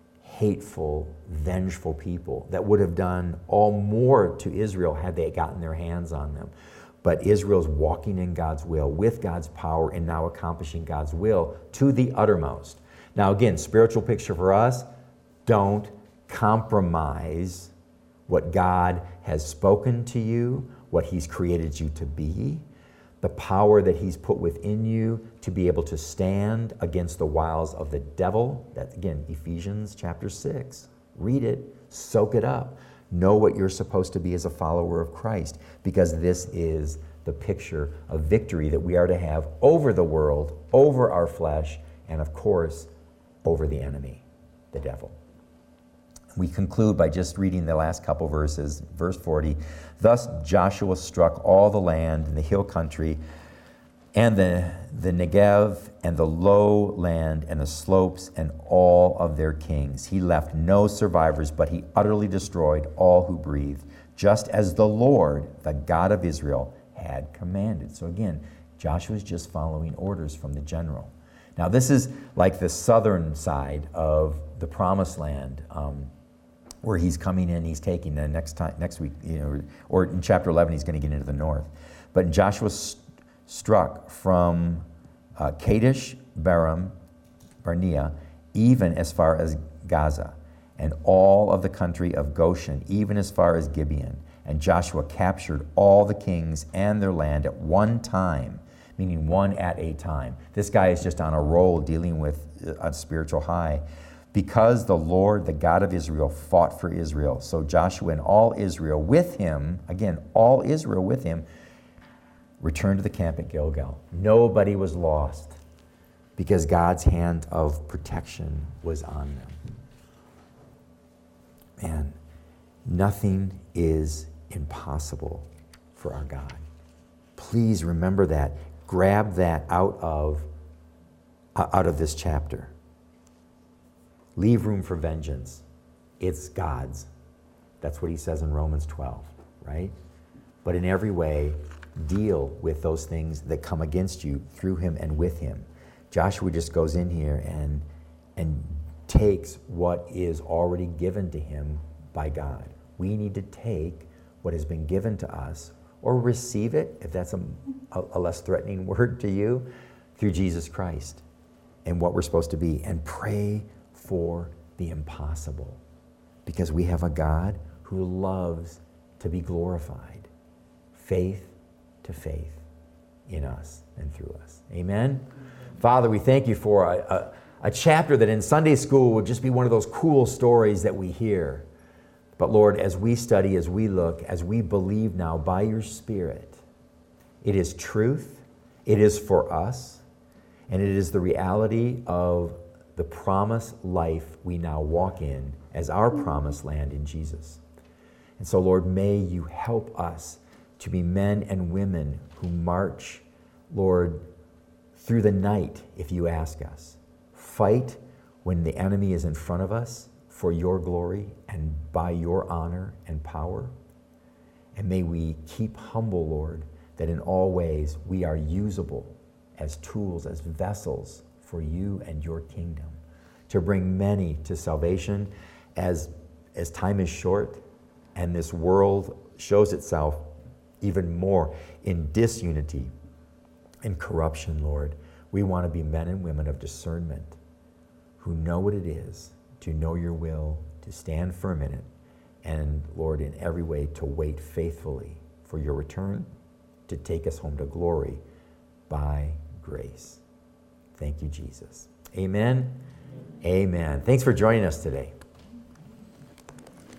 hateful, vengeful people that would have done all more to Israel had they gotten their hands on them. But Israel's walking in God's will, with God's power, and now accomplishing God's will to the uttermost. Now again, spiritual picture for us, don't compromise what God has spoken to you, what he's created you to be, the power that he's put within you to be able to stand against the wiles of the devil. That's, again, Ephesians chapter six. Read it, soak it up. Know what you're supposed to be as a follower of Christ, because this is the picture of victory that we are to have over the world, over our flesh, and of course, over the enemy, the devil. We conclude by just reading the last couple verses. Verse forty, thus Joshua struck all the land in the hill country and the, the Negev and the low land and the slopes and all of their kings. He left no survivors, but he utterly destroyed all who breathed, just as the Lord, the God of Israel, had commanded. So again, Joshua's just following orders from the general. Now this is like the southern side of the promised land, um, where he's coming in, he's taking the next time, next week, you know, or in chapter eleven, he's going to get into the north. But Joshua st- struck from uh, Kadesh, Baram, Barnea, even as far as Gaza, and all of the country of Goshen, even as far as Gibeon. And Joshua captured all the kings and their land at one time, meaning one at a time. This guy is just on a roll dealing with a spiritual high. Because the Lord, the God of Israel, fought for Israel. So Joshua and all Israel with him, again, all Israel with him, returned to the camp at Gilgal. Nobody was lost because God's hand of protection was on them. Man, nothing is impossible for our God. Please remember that. Grab that out of, out of this chapter. Leave room for vengeance. It's God's. That's what he says in Romans twelve, right? But in every way, deal with those things that come against you through him and with him. Joshua just goes in here and, and takes what is already given to him by God. We need to take what has been given to us, or receive it, if that's a, a less threatening word to you, through Jesus Christ and what we're supposed to be, and pray for the impossible, because we have a God who loves to be glorified, faith to faith in us and through us. Amen? Mm-hmm. Father, we thank you for a, a, a chapter that in Sunday school would just be one of those cool stories that we hear. But Lord, as we study, as we look, as we believe now by your Spirit, it is truth, it is for us, and it is the reality of the promised life we now walk in as our promised land in Jesus. And so, Lord, may you help us to be men and women who march, Lord, through the night, if you ask us. Fight when the enemy is in front of us for your glory and by your honor and power. And may we keep humble, Lord, that in all ways we are usable as tools, as vessels for you and your kingdom, to bring many to salvation as, as time is short and this world shows itself even more in disunity and corruption, Lord. We want to be men and women of discernment who know what it is to know your will, to stand firm in it, and, Lord, in every way to wait faithfully for your return to take us home to glory by grace. Thank you, Jesus. Amen. Amen. Thanks for joining us today.